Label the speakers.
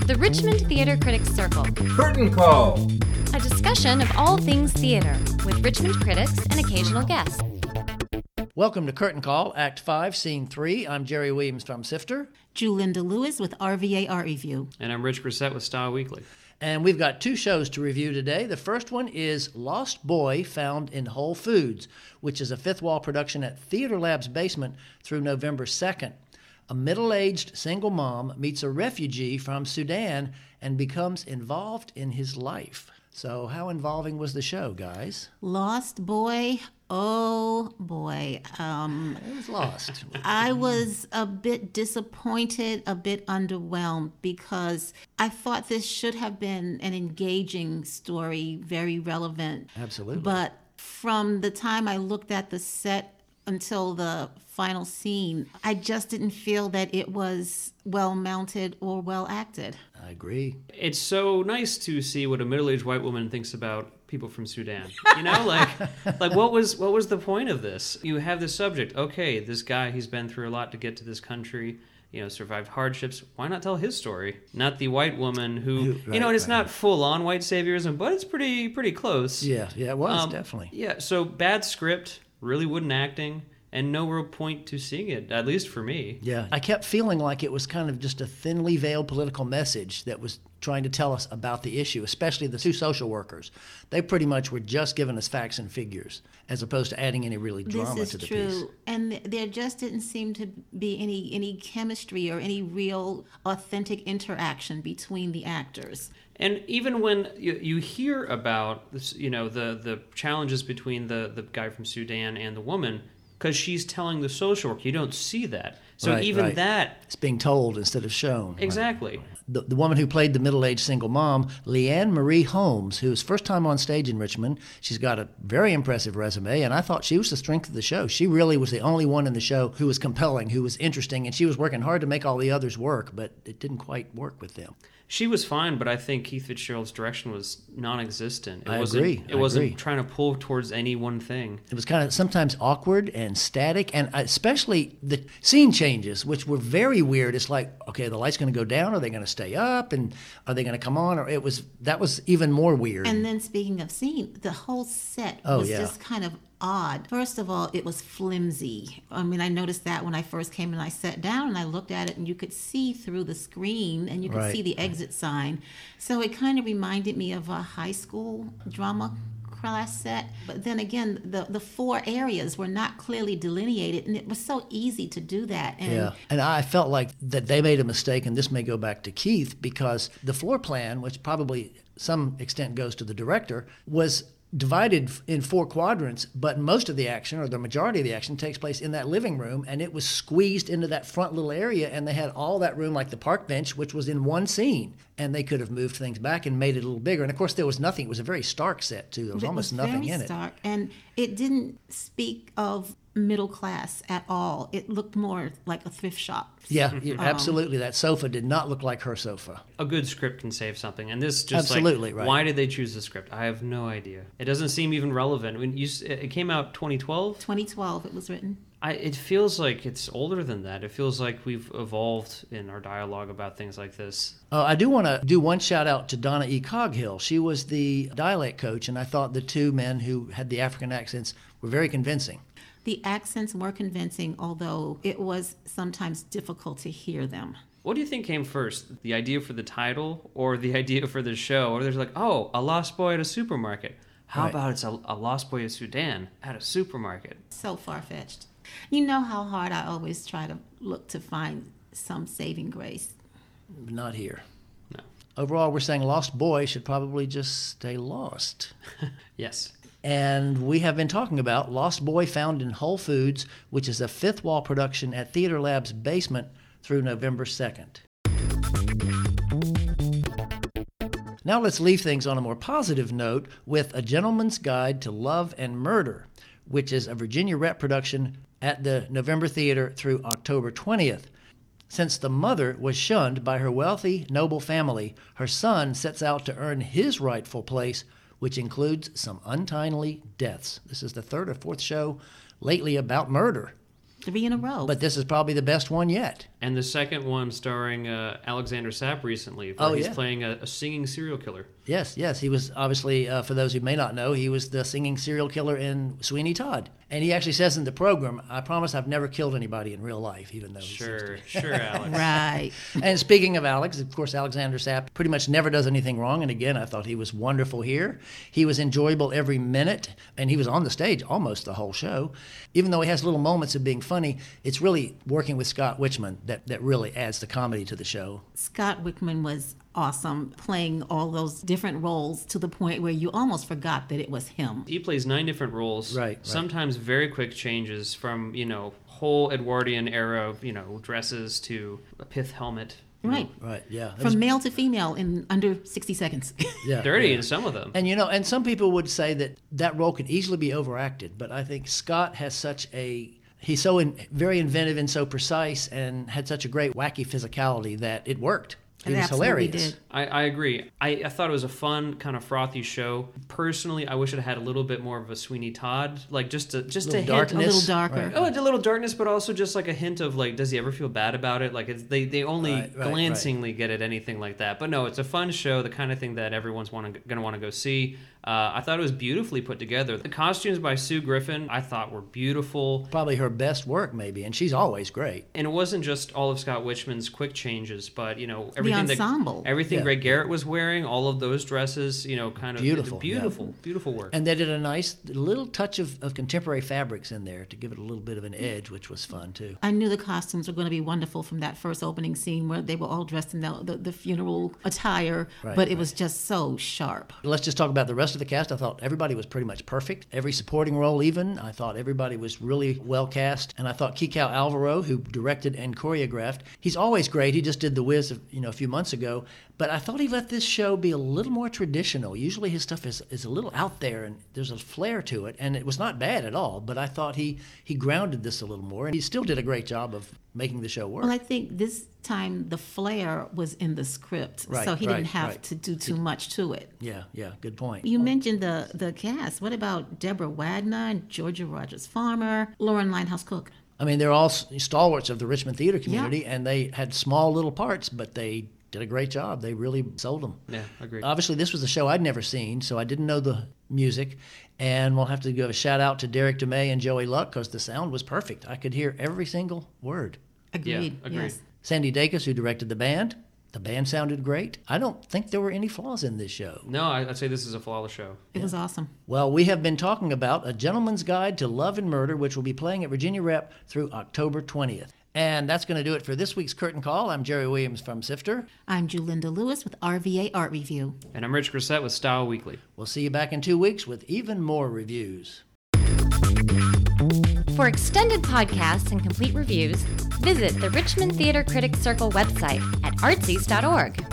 Speaker 1: The Richmond Theater Critics Circle.
Speaker 2: Curtain Call.
Speaker 1: A discussion of all things theater with Richmond critics and occasional guests.
Speaker 3: Welcome to Curtain Call, Act 5, Scene 3. I'm Jerry Williams from Sifter.
Speaker 4: Julinda Lewis with RVA Art Review.
Speaker 5: And I'm Rich Grissett with Style Weekly.
Speaker 3: And we've got two shows to review today. The first one is Lost Boy Found in Whole Foods, which is a Fifth Wall production at Theater Lab's basement through November 2nd. A middle-aged single mom meets a refugee from Sudan and becomes involved in his life. So how involving was the show, guys?
Speaker 4: Lost Boy, oh boy.
Speaker 3: It was lost.
Speaker 4: I was a bit disappointed, a bit underwhelmed, because I thought this should have been an engaging story, very relevant.
Speaker 3: Absolutely.
Speaker 4: But from the time I looked at the set until the final scene, I just didn't feel that it was well mounted or well acted.
Speaker 3: I agree.
Speaker 5: It's so nice to see what a middle-aged white woman thinks about people from Sudan. You know, like what was the point of this? You have this subject. Okay, this guy, he's been through a lot to get to this country. Survived hardships. Why not tell his story? Not the white woman who and it's not full-on white saviorism, but it's pretty close.
Speaker 3: Yeah, it was, definitely.
Speaker 5: Yeah, so bad script, really wooden acting, and no real point to seeing it, at least for me.
Speaker 3: Yeah, I kept feeling like it was kind of just a thinly veiled political message that was trying to tell us about the issue, especially the two social workers. They pretty much were just giving us facts and figures, as opposed to adding any really drama to the piece.
Speaker 4: This is true, and there just didn't seem to be any chemistry or any real authentic interaction between the actors.
Speaker 5: And even when you hear about this, the challenges between the guy from Sudan and the woman, because she's telling the social work, you don't see that. So even that...
Speaker 3: It's being told instead of shown.
Speaker 5: Exactly.
Speaker 3: Right. The woman who played the middle-aged single mom, Leanne Marie Holmes, who was first time on stage in Richmond, she's got a very impressive resume, and I thought she was the strength of the show. She really was the only one in the show who was compelling, who was interesting, and she was working hard to make all the others work, but it didn't quite work with them.
Speaker 5: She was fine, but I think Keith Fitzgerald's direction was non-existent.
Speaker 3: I agree.
Speaker 5: It wasn't trying to pull towards any one thing.
Speaker 3: It was kind of sometimes awkward and static, and especially the scene changes, which were very weird. It's like, okay, the light's going to go down. Are they going to stay up? And are they going to come on? Or that was even more weird.
Speaker 4: And then speaking of scene, the whole set was just kind of odd. First of all, it was flimsy. I mean, I noticed that when I first came and I sat down and I looked at it, and you could see through the screen and you could see the exit sign. So it kind of reminded me of a high school drama class set. But then again, the four areas were not clearly delineated, and it was so easy to do that.
Speaker 3: And I felt like that they made a mistake, and this may go back to Keith, because the floor plan, which probably some extent goes to the director, was divided in four quadrants, but most of the action, or the majority of the action, takes place in that living room, and it was squeezed into that front little area, and they had all that room, like the park bench, which was in one scene, and they could have moved things back and made it a little bigger. And of course, there was nothing. It was a very stark set, too. There was almost nothing in it.
Speaker 4: Stark, and it didn't speak of middle class at all. It looked more like a thrift shop.
Speaker 3: Yeah, absolutely. That sofa did not look like her sofa.
Speaker 5: A good script can save something, and this just
Speaker 3: absolutely
Speaker 5: why did they choose the script? I have no idea. It doesn't seem even relevant. When it came out 2012.
Speaker 4: 2012, it was written.
Speaker 5: It feels like it's older than that. It feels like we've evolved in our dialogue about things like this.
Speaker 3: I do want to do one shout out to Donna E. Coghill. She was the dialect coach, and I thought the two men who had the African accents were very convincing.
Speaker 4: The accents were convincing, although it was sometimes difficult to hear them.
Speaker 5: What do you think came first, the idea for the title or the idea for the show? Or there's like, a lost boy at a supermarket. How about it's a lost boy of Sudan at a supermarket?
Speaker 4: So far-fetched. You know how hard I always try to look to find some saving grace.
Speaker 3: Not here.
Speaker 5: No.
Speaker 3: Overall, we're saying Lost Boy should probably just stay lost.
Speaker 5: Yes.
Speaker 3: And we have been talking about Lost Boy Found in Whole Foods, which is a Fifth Wall production at Theater Lab's basement through November 2nd. Now let's leave things on a more positive note with A Gentleman's Guide to Love and Murder, which is a Virginia Rep production at the November Theater through October 20th. Since the mother was shunned by her wealthy, noble family, her son sets out to earn his rightful place, which includes some untimely deaths. This is the third or fourth show lately about murder.
Speaker 4: 3 in a row.
Speaker 3: But this is probably the best one yet.
Speaker 5: And the second one starring Alexander Sapp recently, where he's playing a singing serial killer.
Speaker 3: Yes. He was obviously, for those who may not know, he was the singing serial killer in Sweeney Todd. And he actually says in the program, I promise I've never killed anybody in real life, even though
Speaker 5: Sure, Alex.
Speaker 4: Right.
Speaker 3: And speaking of Alex, of course, Alexander Sapp pretty much never does anything wrong. And again, I thought he was wonderful here. He was enjoyable every minute, and he was on the stage almost the whole show. Even though he has little moments of being funny, it's really working with Scott Wichman that really adds the comedy to the show.
Speaker 4: Scott Wichman was awesome, playing all those different roles to the point where you almost forgot that it was him.
Speaker 5: He plays 9 different roles.
Speaker 3: Right.
Speaker 5: Sometimes very quick changes from, whole Edwardian era, dresses to a pith helmet.
Speaker 4: Right.
Speaker 3: Right, yeah.
Speaker 4: From male to female in under 60 seconds.
Speaker 3: Yeah,
Speaker 5: Dirty in some of them.
Speaker 3: And, and some people would say that role could easily be overacted, but I think Scott has he's so very inventive and so precise and had such a great wacky physicality that it worked. It was hilarious.
Speaker 4: Did.
Speaker 5: I agree. I thought it was a fun, kind of frothy show. Personally, I wish it had a little bit more of a Sweeney Todd, like just a hint,
Speaker 3: darkness.
Speaker 4: A little darker.
Speaker 3: Right.
Speaker 5: Oh, a little darkness, but also just like a hint of like, does he ever feel bad about it? Like they only glancingly get at anything like that. But no, it's a fun show, the kind of thing that everyone's going to want to go see. I thought it was beautifully put together. The costumes by Sue Griffin, I thought were beautiful.
Speaker 3: Probably her best work, maybe, and she's always great.
Speaker 5: And it wasn't just all of Scott Wichman's quick changes, but everything
Speaker 4: the ensemble.
Speaker 5: Everything Greg Garrett was wearing, all of those dresses, kind of beautiful work.
Speaker 3: And they did a nice little touch of contemporary fabrics in there to give it a little bit of an edge, which was fun too.
Speaker 4: I knew the costumes were going to be wonderful from that first opening scene where they were all dressed in the funeral attire, but it was just so sharp.
Speaker 3: Let's just talk about the rest of the cast. I thought everybody was pretty much perfect. Every supporting role even. I thought everybody was really well cast. And I thought Kikau Alvaro, who directed and choreographed, he's always great. He just did The Wiz a few months ago. But I thought he let this show be a little more traditional. Usually his stuff is a little out there and there's a flair to it. And it was not bad at all. But I thought he grounded this a little more. And he still did a great job of making the show work.
Speaker 4: Well, I think this time the flair was in the script. So he didn't have to do too much to it.
Speaker 3: Yeah, good point.
Speaker 4: You mentioned the cast. What about Deborah Wagner and Georgia Rogers Farmer, Lauren Linehouse Cook?
Speaker 3: I mean, they're all stalwarts of the Richmond theater community, and they had small little parts, but they did a great job. They really sold them.
Speaker 5: Yeah, agreed.
Speaker 3: Obviously, this was a show I'd never seen, so I didn't know the music. And we'll have to give a shout out to Derek DeMay and Joey Luck because the sound was perfect. I could hear every single word.
Speaker 4: Agreed.
Speaker 5: Yeah, agreed.
Speaker 4: Yes.
Speaker 3: Sandy Dacus, who directed the band sounded great. I don't think there were any flaws in this show.
Speaker 5: No, I'd say this is a flawless show.
Speaker 4: It was awesome.
Speaker 3: Well, we have been talking about A Gentleman's Guide to Love and Murder, which will be playing at Virginia Rep through October 20th. And that's going to do it for this week's Curtain Call. I'm Jerry Williams from Sifter.
Speaker 4: I'm Julinda Lewis with RVA Art Review.
Speaker 5: And I'm Rich Grissett with Style Weekly.
Speaker 3: We'll see you back in 2 weeks with even more reviews.
Speaker 1: For extended podcasts and complete reviews, visit the Richmond Theater Critics Circle website at artsies.org.